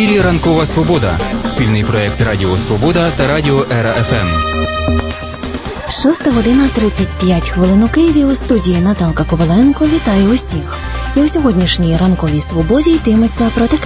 ефірі «Ранкова Свобода» – спільний проєкт Радіо Свобода та Радіо Ера ФМ. 6:35 у Києві. У студії Наталка Коваленко. Вітаю усіх. І у сьогоднішній «Ранковій Свободі» йтиметься про таке.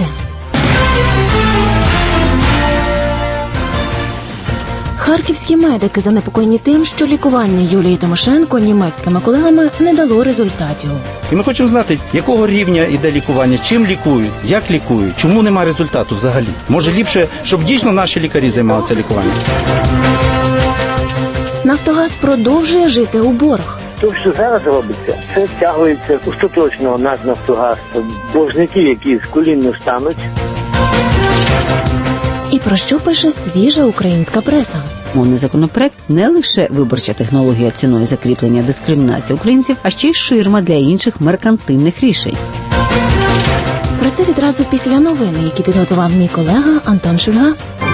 Харківські медики занепокоєні тим, що лікування Юлії Тимошенко німецькими колегами не дало результатів. І ми хочемо знати, якого рівня йде лікування, чим лікують, як лікують, чому немає результату взагалі. Може ліпше, щоб дійсно наші лікарі займалися лікуванням. Нафтогаз продовжує жити у борг. То, що зараз робиться, це втягується остаточно наш Нафтогаз. Боржники, які з колін не встануть. І про що пише свіжа українська преса? Мовний законопроект не лише виборча технологія ціною закріплення дискримінації українців, а ще й ширма для інших меркантильних рішень. Про це відразу після новини, які підготував мій колега Антон Шульга.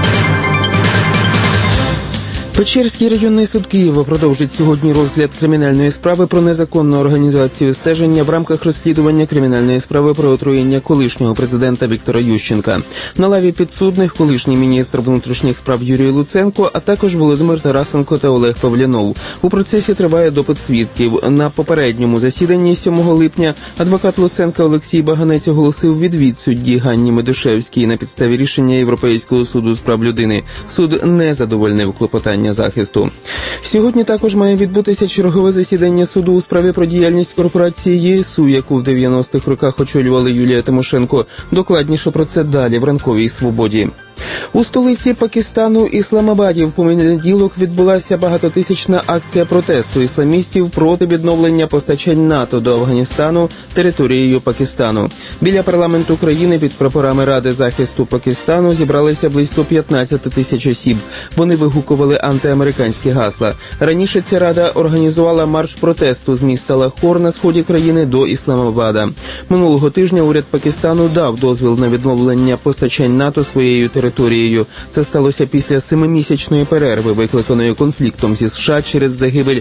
Печерський районний суд Києва продовжить сьогодні розгляд кримінальної справи про незаконну організацію стеження в рамках розслідування кримінальної справи про отруєння колишнього президента Віктора Ющенка. На лаві підсудних колишній міністр внутрішніх справ Юрій Луценко, а також Володимир Тарасенко та Олег Павлянов. У процесі триває допит свідків. На попередньому засіданні 7 липня адвокат Луценка Олексій Баганець оголосив відвід судді Ганні Медушевській на підставі рішення Європейського суду з прав людини. Суд не задовольнив клопотання захисту. Сьогодні також має відбутися чергове засідання суду у справі про діяльність корпорації ЄСУ, яку в 90-х роках очолювала Юлія Тимошенко. Докладніше про це далі в «Ранковій Свободі». У столиці Пакистану Ісламабаді в понеділок відбулася багатотисячна акція протесту ісламістів проти відновлення постачань НАТО до Афганістану територією Пакистану. Біля парламенту країни під прапорами Ради захисту Пакистану зібралися близько 15 тисяч осіб. Вони вигукували антиамериканські гасла. Раніше ця рада організувала марш протесту з міста Лахор на сході країни до Ісламабада. Минулого тижня уряд Пакистану дав дозвіл на відновлення постачань НАТО своєю територією. Це сталося після 7-місячної перерви, викликаної конфліктом зі США через загибель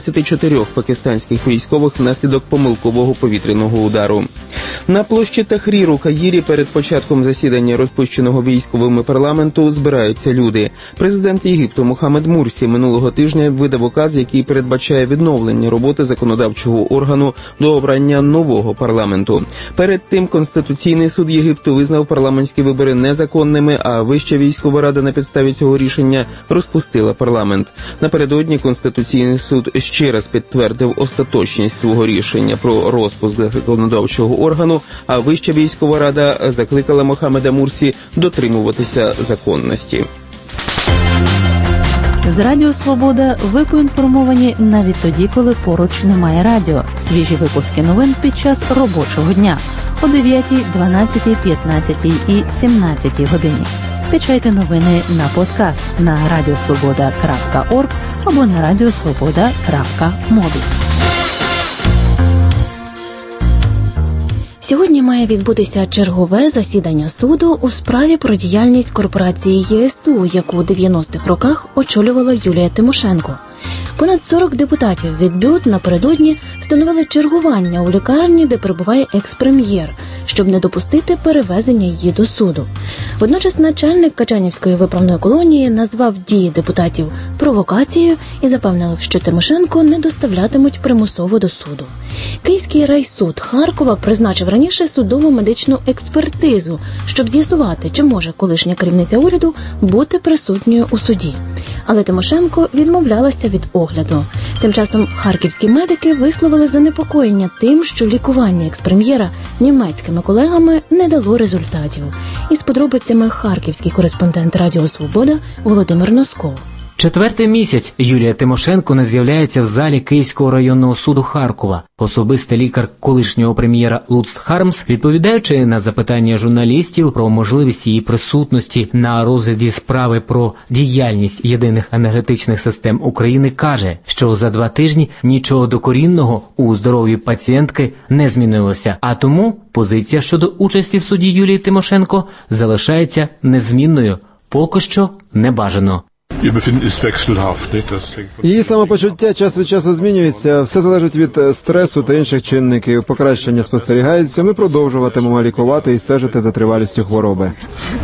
24 пакистанських військових внаслідок помилкового повітряного удару. На площі Тахрір у Каїрі перед початком засідання розпущеного військовими парламенту збираються люди. Президент Єгипту Мохаммед Мурсі минулого тижня видав указ, який передбачає відновлення роботи законодавчого органу до обрання нового парламенту. Перед тим Конституційний суд Єгипту визнав парламентські вибори незаконними, а Вища військова рада на підставі цього рішення розпустила парламент. Напередодні Конституційний суд ще раз підтвердив остаточність свого рішення про розпуск законодавчого органу, а Вища військова рада закликала Мохаммеда Мурсі дотримуватися законності. З Радіо Свобода ви поінформовані навіть тоді, коли поруч немає радіо. Свіжі випуски новин під час робочого дня о 9, 12, 15 і 17 годині. Скачайте новини на подкаст на radiosvoboda.org або на radiosvoboda.mobi. Сьогодні має відбутися чергове засідання суду у справі про діяльність корпорації ЄСУ, яку у 90-х роках очолювала Юлія Тимошенко. Понад 40 депутатів від БЮТ напередодні встановили чергування у лікарні, де перебуває екс-прем'єр, щоб не допустити перевезення її до суду. Водночас начальник Качанівської виправної колонії назвав дії депутатів провокацією і запевнив, що Тимошенко не доставлятимуть примусово до суду. Київський райсуд Харкова призначив раніше судову медичну експертизу, щоб з'ясувати, чи може колишня керівниця уряду бути присутньою у суді. Але Тимошенко відмовлялася від огляду. Тим часом харківські медики висловили занепокоєння тим, що лікування екс-прем'єра німецькими колегами не дало результатів. Із подробицями харківський кореспондент Радіо Свобода Володимир Носков. 4-й місяць Юлія Тимошенко не з'являється в залі Київського районного суду Харкова. Особистий лікар колишнього прем'єра Луц Хармс, відповідаючи на запитання журналістів про можливість її присутності на розгляді справи про діяльність єдиних енергетичних систем України, каже, що за 2 тижні нічого докорінного у здоров'ї пацієнтки не змінилося, а тому позиція щодо участі в суді Юлії Тимошенко залишається незмінною, поки що не бажано. Її самопочуття час від часу змінюється, все залежить від стресу та інших чинників. Покращення спостерігається, ми продовжуватимемо лікувати і стежити за тривалістю хвороби.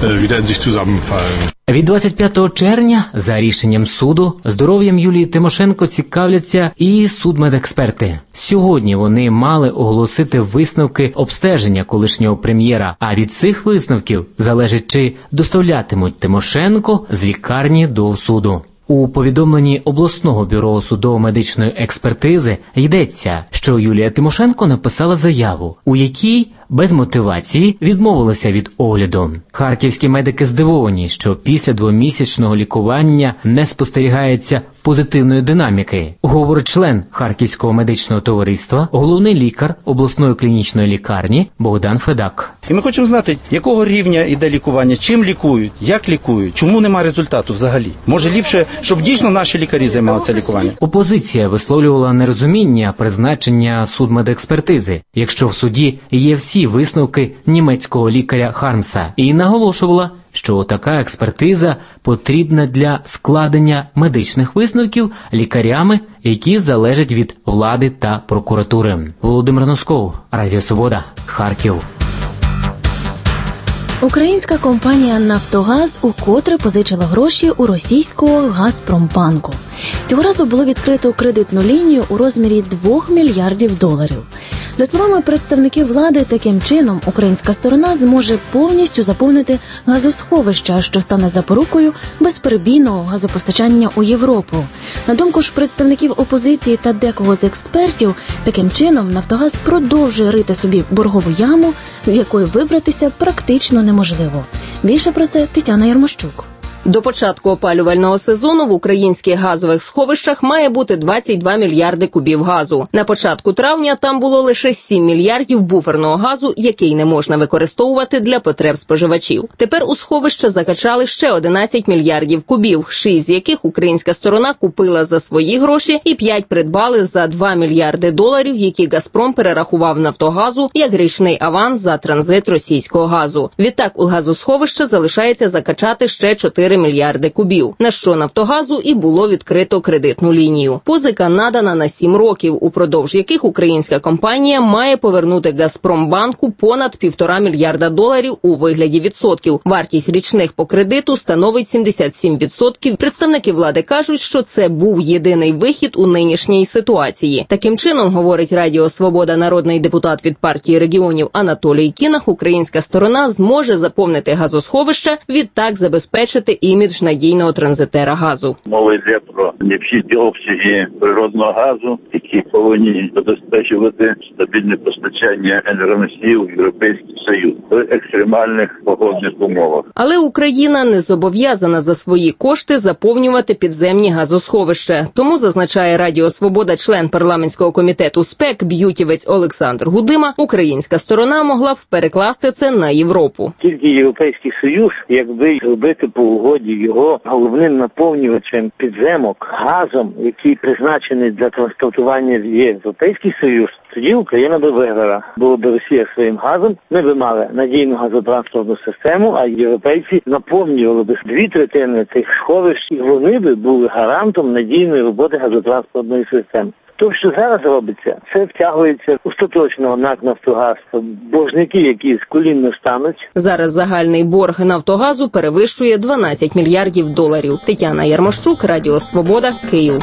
Від 25 червня, за рішенням суду, здоров'ям Юлії Тимошенко цікавляться і судмедексперти. Сьогодні вони мали оголосити висновки обстеження колишнього прем'єра, а від цих висновків залежить, чи доставлятимуть Тимошенко з лікарні до суду. У повідомленні обласного бюро судово-медичної експертизи йдеться, що Юлія Тимошенко написала заяву, у якій без мотивації відмовилася від огляду. Харківські медики здивовані, що після 2-місячного лікування не спостерігається позитивної динаміки, говорить член Харківського медичного товариства, головний лікар обласної клінічної лікарні Богдан Федак. І ми хочемо знати, якого рівня іде лікування, чим лікують, як лікують, чому немає результату взагалі. Може ліпше, щоб дійсно наші лікарі займалися лікуванням. Опозиція висловлювала нерозуміння призначення судмедекспертизи, якщо в суді є всі висновки німецького лікаря Хармса, і наголошувала, що така експертиза потрібна для складення медичних висновків лікарями, які залежать від влади та прокуратури. Володимир Носков, Радіо Свобода, Харків. Українська компанія «Нафтогаз» укотре позичила гроші у російського «Газпромбанку». Цього разу було відкрито кредитну лінію у розмірі $2 мільярдів. За словами представників влади, таким чином українська сторона зможе повністю заповнити газосховища, що стане запорукою безперебійного газопостачання у Європу. На думку ж представників опозиції та декого з експертів, таким чином «Нафтогаз» продовжує рити собі боргову яму, з якої вибратися практично неможливо. Більше про це Тетяна Ярмощук. До початку опалювального сезону в українських газових сховищах має бути 22 мільярди кубів газу. На початку травня там було лише 7 мільярдів буферного газу, який не можна використовувати для потреб споживачів. Тепер у сховища закачали ще 11 мільярдів кубів, 6 з яких українська сторона купила за свої гроші і 5 придбали за $2 мільярди, які «Газпром» перерахував «Нафтогазу» як річний аванс за транзит російського газу. Відтак у газосховища залишається закачати ще 4 мільярди кубів, на що «Нафтогазу» і було відкрито кредитну лінію. Позика надана на 7 років, упродовж яких українська компанія має повернути «Газпромбанку» понад $1,5 мільярда у вигляді відсотків. Вартість річних по кредиту становить 77%. Представники влади кажуть, що це був єдиний вихід у нинішній ситуації. Таким чином, говорить Радіо Свобода народний депутат від партії регіонів Анатолій Кінах, українська сторона зможе заповнити газосховища, відтак забезпечити імідж надійного транзитера газу. Мова йде про необхідні обсяги природного газу, які повинні забезпечувати стабільне постачання енергоносіїв в Європейський Союз в екстремальних погодних умовах. Але Україна не зобов'язана за свої кошти заповнювати підземні газосховища. Тому, зазначає Радіо Свобода член парламентського комітету СПЕК б'ютівець Олександр Гудима, українська сторона могла б перекласти це на Європу. Тільки Європейський Союз, якби зробити по угоді його головним наповнювачем підземок газом, який призначений для транспортування в Європейський Союз, тоді Україна би виграла. Було б Росія своїм газом, ми б мали надійну газотранспортну систему, а європейці наповнювали б 2/3 цих сховищ, і вони б були гарантом надійної роботи газотранспортної системи. То, що зараз робиться, це втягується остаточно в НАК «Нафтогаз». Боржники, які з колін не встануть. Зараз загальний борг «Нафтогазу» перевищує $12 мільярдів. Тетяна Ярмощук, Радіо Свобода, Київ.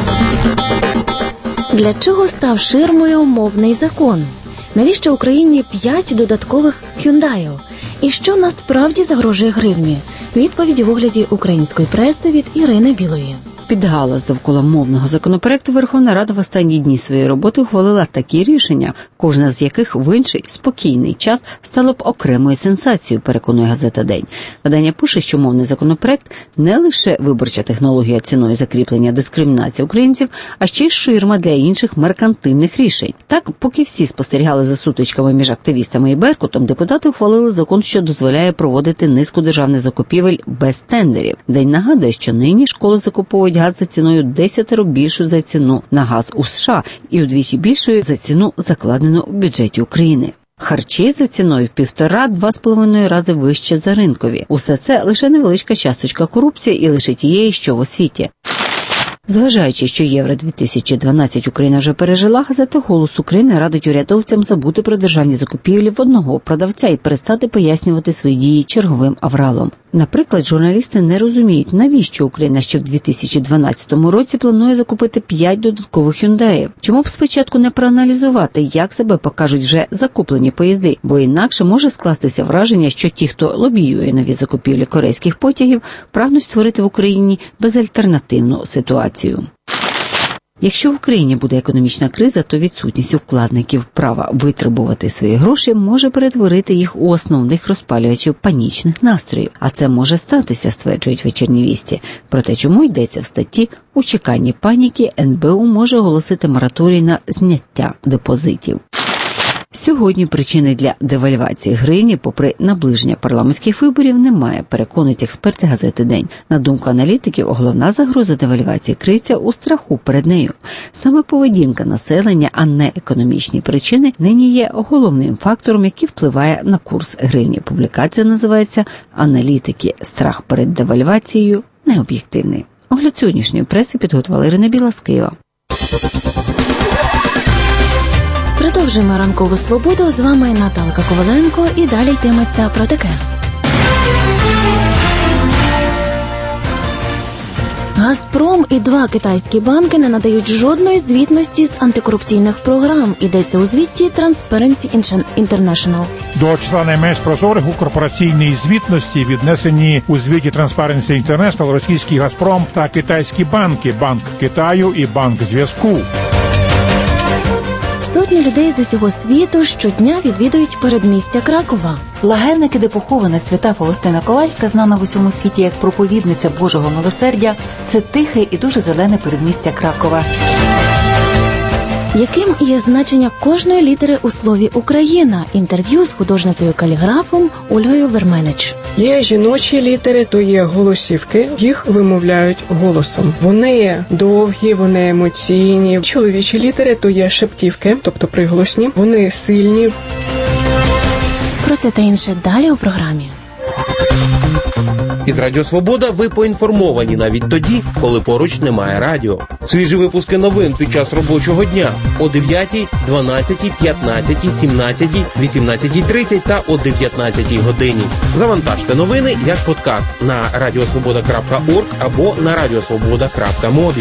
Для чого став ширмою мовний закон? Навіщо Україні 5 додаткових «Хюндайів»? І що насправді загрожує гривні? Відповіді в огляді української преси від Ірини Білої. Під галас довкола мовного законопроекту Верховна Рада в останні дні своєї роботи ухвалила такі рішення, кожна з яких в інший спокійний час стало б окремою сенсацією, переконує газета «День». Видання пише, що мовний законопроект не лише виборча технологія ціною закріплення дискримінації українців, а ще й ширма для інших меркантильних рішень. Так, поки всі спостерігали за сутичками між активістами і Беркутом, депутати ухвалили закон, що дозволяє проводити низку державних закупівель без тендерів. День нагадує, що нині школи закуповують газ за ціною 10 більшу за ціну на газ у США і удвічі більшою за ціну, закладену у бюджеті України. Харчі за ціною в 1,5-2,5 рази вище за ринкові. Усе це лише невеличка часточка корупції і лише тієї, що в освіті. Зважаючи, що Євро-2012 Україна вже пережила, газета «Голос України» радить урядовцям забути про державні закупівлі в одного продавця і перестати пояснювати свої дії черговим авралом. Наприклад, журналісти не розуміють, навіщо Україна ще в 2012 році планує закупити 5 додаткових «Хюндаїв». Чому б спочатку не проаналізувати, як себе покажуть вже закуплені поїзди, бо інакше може скластися враження, що ті, хто лобіює нові закупівлі корейських потягів, прагнуть створити в Україні безальтернативну ситуацію. Якщо в Україні буде економічна криза, то відсутність вкладників права витребувати свої гроші може перетворити їх у основних розпалювачів панічних настроїв. А це може статися, стверджують «Вечірні вісті». Проте чому йдеться в статті «У чеканні паніки НБУ може оголосити мораторій на зняття депозитів». Сьогодні причини для девальвації гривні, попри наближення парламентських виборів, немає, переконують експерти газети «День». На думку аналітиків, головна загроза девальвації криється у страху перед нею. Саме поведінка населення, а не економічні причини, нині є головним фактором, який впливає на курс гривні. Публікація називається «Аналітики. Страх перед девальвацією необ'єктивний». Огляд сьогоднішньої преси підготувала Ірина Біла з Києва. Продовжуємо ранкову свободу. З вами Наталка Коваленко і далі йтиметься про таке. «Газпром» і 2 китайські банки не надають жодної звітності з антикорупційних програм. Йдеться у звіті Transparency International. До числа найменш прозорих у корпораційній звітності віднесені у звіті Transparency International російський «Газпром» та китайські банки – Банк Китаю і Банк Зв'язку. Сотні людей з усього світу щодня відвідують передмістя Кракова. Лагерники, де похована свята Фаустина Ковальська, знана в усьому світі як проповідниця Божого милосердя, це тихе і дуже зелене передмістя Кракова. Яким є значення кожної літери у слові «Україна»? Інтерв'ю з художницею-каліграфом Ольгою Верменич. Є жіночі літери, то є голосівки, їх вимовляють голосом. Вони є довгі, вони емоційні. Чоловічі літери, то є шепківки, тобто приголосні, вони сильні. Про це та інше далі у програмі. Із Радіо Свобода ви поінформовані навіть тоді, коли поруч немає радіо. Свіжі випуски новин під час робочого дня о 9, 12, 15, 17, 18:30 та о 19 годині. Завантажте новини як подкаст на radiosvoboda.org або на radiosvoboda.mobi.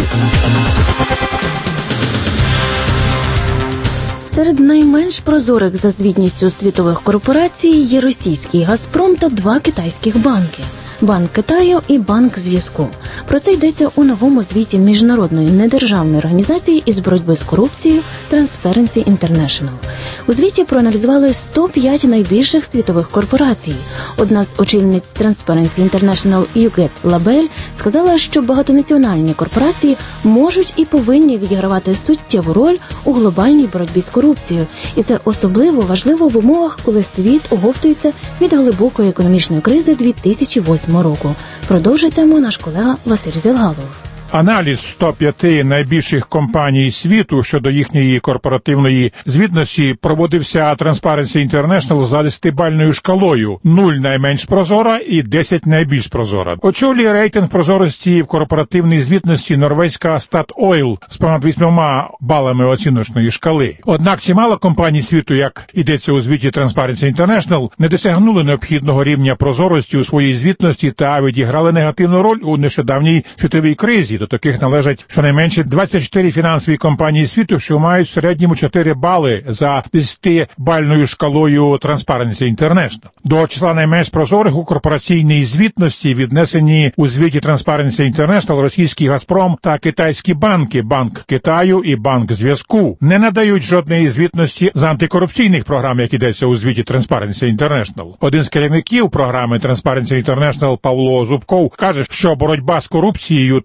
Серед найменш прозорих за звітністю світових корпорацій є російський «Газпром» та 2 китайських банки – Банк Китаю і Банк Зв'язку. Про це йдеться у новому звіті Міжнародної недержавної організації із боротьби з корупцією Transparency International. У звіті проаналізували 105 найбільших світових корпорацій. Одна з очільниць Transparency International Югет Лабель сказала, що багатонаціональні корпорації можуть і повинні відігравати суттєву роль у глобальній боротьбі з корупцією. І це особливо важливо в умовах, коли світ оговтується від глибокої економічної кризи 2008 року. Продовжує тему наш колега Василь Зелгалов. Аналіз 105 найбільших компаній світу щодо їхньої корпоративної звітності проводився Transparency International за 10-бальною шкалою. 0 найменш прозора і 10 найбільш прозора. Очолює рейтинг прозорості в корпоративній звітності норвезька Statoil з понад 8 балами оціночної шкали. Однак чимало компаній світу, як йдеться у звіті Transparency International, не досягнули необхідного рівня прозорості у своїй звітності та відіграли негативну роль у нещодавній світовій кризі. До таких належать щонайменше 24 фінансові компанії світу, що мають в середньому 4 бали за 10-бальною шкалою Transparency International. До числа найменш прозорих у корпораційній звітності віднесені у звіті Transparency International російський «Газпром» та китайські банки – Банк Китаю і Банк Зв'язку. Не надають жодної звітності з антикорупційних програм, як йдеться у звіті Transparency International. Один з керівників програми Transparency International Павло Зубков каже, що боротьба з корупцією та посилення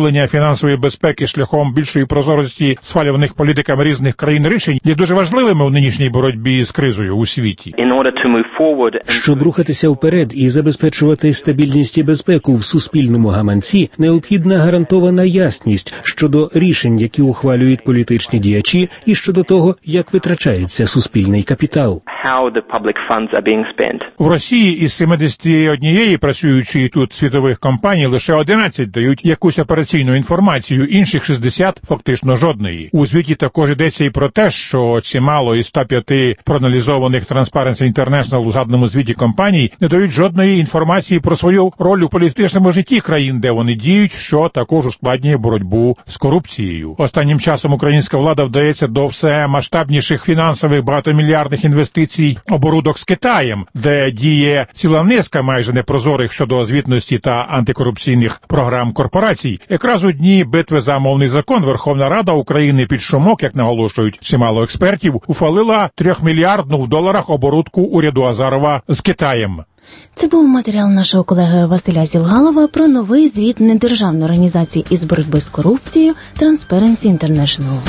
посилення фінансової безпеки шляхом більшої прозорості схвалюваних політиками різних країн рішень є дуже важливими у нинішній боротьбі з кризою у світі. Щоб рухатися вперед і забезпечувати стабільність і безпеку в суспільному гаманці, необхідна гарантована ясність щодо рішень, які ухвалюють політичні діячі, і щодо того, як витрачається суспільний капітал. В Росії із 71 працюючої тут світових компаній лише 11 дають якусь операційну інформацію, інших 60 фактично жодної. У звіті також йдеться і про те, що чимало із 105 проаналізованих Transparency International у згаданому звіті компаній не дають жодної інформації про свою роль у політичному житті країн, де вони діють, що також ускладнює боротьбу з корупцією. Останнім часом українська влада вдається до все масштабніших фінансових багатомільярдних інвестицій оборудок з Китаєм, де діє ціла низка майже непрозорих щодо звітності та антикорупційних програм корпорацій. Якраз у дні битви за мовний закон Верховна Рада України під шумок, як наголошують чимало експертів, ухвалила 3-мільярдну в доларах оборудку уряду Азарова з Китаєм. Це був матеріал нашого колеги Василя Зілгалова про новий звіт недержавної організації із боротьби з корупцією Transparency International.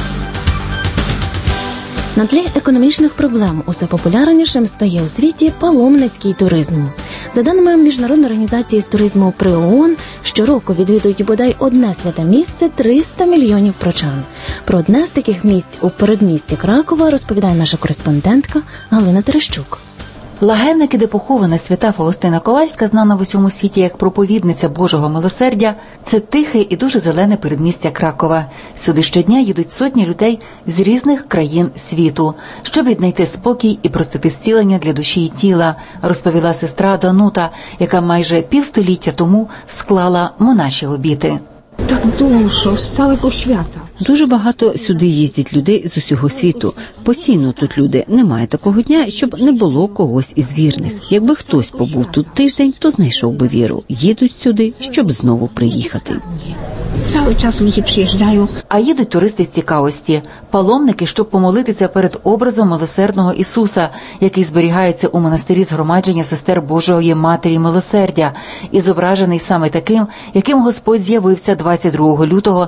На тлі економічних проблем усе популярнішим стає у світі паломницький туризм. За даними Міжнародної організації з туризму при ООН, щороку відвідують бодай одне святе місце 300 мільйонів прочан. Про одне з таких місць у передмісті Кракова розповідає наша кореспондентка Галина Терещук. Лагевники, де похована свята Фаустина Ковальська, знана в усьому світі як проповідниця Божого милосердя, це тихе і дуже зелене передмістя Кракова. Сюди щодня їдуть сотні людей з різних країн світу, щоб віднайти спокій і простити зцілення для душі і тіла, розповіла сестра Данута, яка майже півстоліття тому склала монаші обіти. Так dużo з цілого світу. Дуже багато сюди їздять людей з усього світу. Постійно тут люди. Немає такого дня, щоб не було когось із вірних. Якби хтось побув тут тиждень, то знайшов би віру. Їдуть сюди, щоб знову приїхати. Cały czas ludzie przyjeżdżają. А їдуть туристи з цікавості, паломники, щоб помолитися перед образом милосердного Ісуса, який зберігається у монастирі згромадження сестер Божої Матері Милосердя, і зображений саме таким, яким Господь з'явився 22 лютого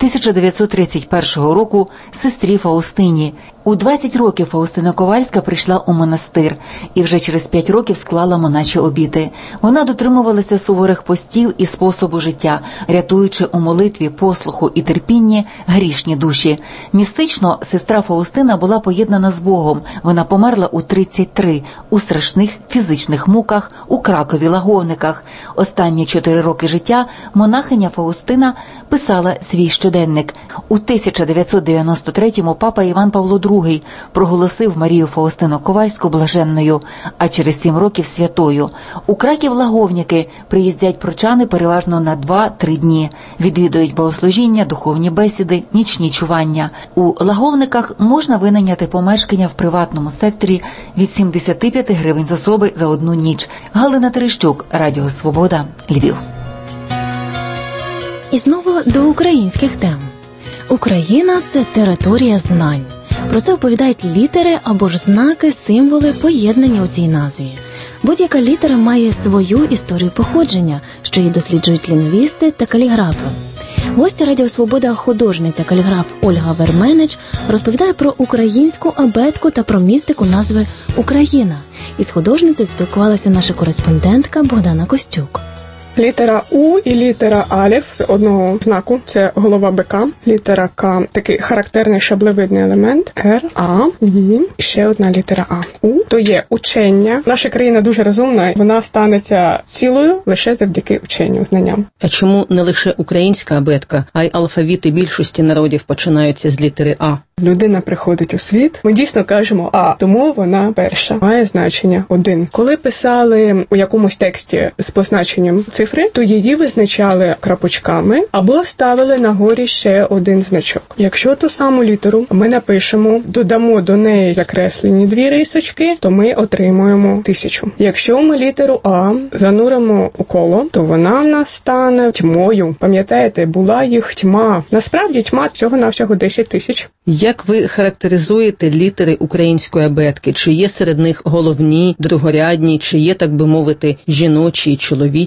1931 року сестрі Фаустині. У 20 років Фаустина Ковальська прийшла у монастир і вже через 5 років склала монаші обіти. Вона дотримувалася суворих постів і способу життя, рятуючи у молитві, послуху і терпінні грішні душі. Містично сестра Фаустина була поєднана з Богом. Вона померла у 33 у страшних фізичних муках у Кракові Лаговниках. Останні 4 роки життя монахиня Фаустина писала свій щоденник. У 1993-му папа Іван Павло II проголосив Марію Фаустину Ковальську блаженною, а через 7 років святою. У Краків Лаговники приїздять прочани переважно на 2-3 дні. Відвідують богослужіння, духовні бесіди, нічні чування. У Лаговниках можна винайняти помешкання в приватному секторі від 75 гривень з особи за одну ніч. Галина Терещук, Радіо Свобода, Львів. І знову до українських тем. Україна – це територія знань. Про це оповідають літери або ж знаки, символи, поєднані у цій назві. Будь-яка літера має свою історію походження, що її досліджують лінгвісти та каліграфи. Гостя Радіо Свобода, художниця-каліграф Ольга Верменич, розповідає про українську абетку та про містику назви «Україна». Із художницею спілкувалася наша кореспондентка Богдана Костюк. Літера У і літера Алеф з одного знаку – це голова бика. Літера К – такий характерний шаблевидний елемент. Р, А, І. Ще одна літера А. У – то є учення. Наша країна дуже розумна. Вона станеться цілою лише завдяки ученню, знанням. А чому не лише українська абетка, а й алфавіти більшості народів починаються з літери А? Людина приходить у світ, ми дійсно кажемо «а», тому вона перша. Має значення 1. Коли писали у якомусь тексті з позначенням цифри, то її визначали крапочками або ставили на горі ще один значок. Якщо ту саму літеру ми напишемо, додамо до неї закреслені 2 рисочки, то ми отримуємо 1000. Якщо ми літеру А зануримо у коло, то вона в нас стане тьмою. Пам'ятаєте, була їх тьма. Насправді тьма всього-навсього 10 000. Як ви характеризуєте літери української абетки? Чи є серед них головні, другорядні, чи є, так би мовити, жіночі, чоловічі?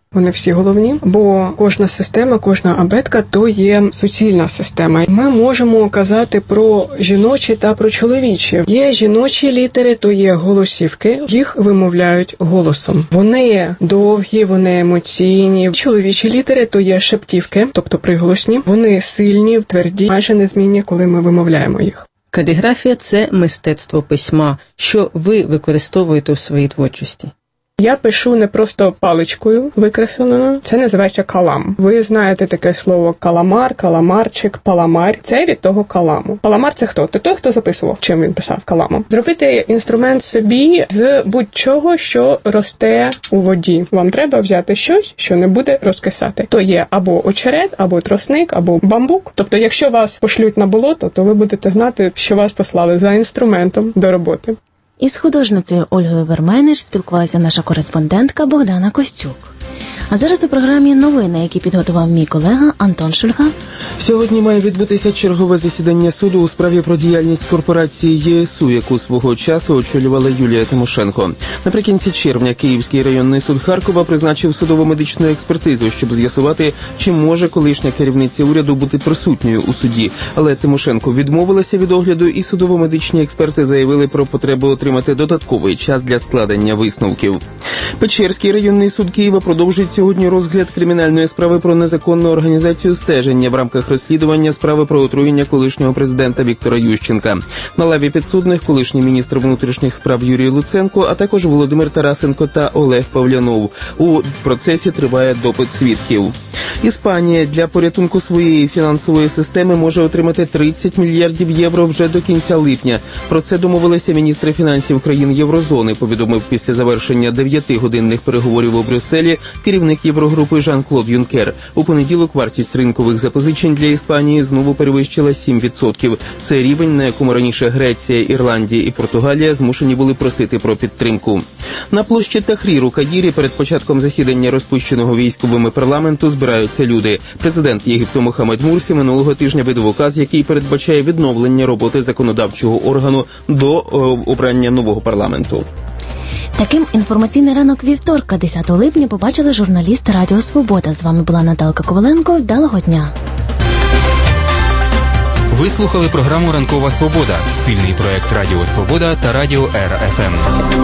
Вони всі головні, бо кожна система, кожна абетка – то є суцільна система. Ми можемо казати про жіночі та про чоловічі. Є жіночі літери, то є голосівки, їх вимовляють голосом. Вони довгі, вони емоційні. Чоловічі літери, то є шептівки, тобто приголосні. Вони сильні, тверді, майже незмінні, коли ми вимовляємо їх. Каліграфія – це мистецтво письма, що ви використовуєте у своїй творчості. Я пишу не просто паличкою викресленою, це називається калам. Ви знаєте таке слово каламар, каламарчик, паламар. Це від того каламу. Паламар – це хто? Це той, хто записував, чим він писав каламом. Зробити інструмент собі з будь-чого, що росте у воді. Вам треба взяти щось, що не буде розкисати. То є або очерет, або тросник, або бамбук. Тобто, якщо вас пошлють на болото, то ви будете знати, що вас послали за інструментом до роботи. Із художницею Ольгою Вермениш спілкувалася наша кореспондентка Богдана Костюк. А зараз у програмі новини, які підготував мій колега Антон Шульга. Сьогодні має відбутися чергове засідання суду у справі про діяльність корпорації ЄСУ, яку свого часу очолювала Юлія Тимошенко. Наприкінці червня Київський районний суд Харкова призначив судово-медичну експертизу, щоб з'ясувати, чи може колишня керівниця уряду бути присутньою у суді. Але Тимошенко відмовилася від огляду, і судово-медичні експерти заявили про потребу отримати додатковий час для складення висновків. Печерський районний суд Києва продовжить сьогодні розгляд кримінальної справи про незаконну організацію стеження в рамках розслідування справи про отруєння колишнього президента Віктора Ющенка. На лаві підсудних колишній міністр внутрішніх справ Юрій Луценко, а також Володимир Тарасенко та Олег Павлянов. У процесі триває допит свідків. Іспанія для порятунку своєї фінансової системи може отримати 30 мільярдів євро вже до кінця липня. Про це домовилися міністри фінансів країн Єврозони, повідомив після завершення 9-годинних переговорів у Брюсселі керівник Єврогрупи Жан-Клод Юнкер. У понеділок вартість ринкових запозичень для Іспанії знову перевищила 7%. Це рівень, на якому раніше Греція, Ірландія і Португалія змушені були просити про підтримку. На площі Тахрір у Каїрі перед початком засідання розпущеного військовими парламенту збираються люди. Президент Єгипту Мохаммед Мурсі минулого тижня видав указ, який передбачає відновлення роботи законодавчого органу до обрання нового парламенту. Таким інформаційний ранок вівторка, 10 липня, побачили журналісти Радіо Свобода. З вами була Наталка Коваленко. Вдалого дня. Ви слухали програму «Ранкова Свобода» – спільний проект Радіо Свобода та Радіо РФМ.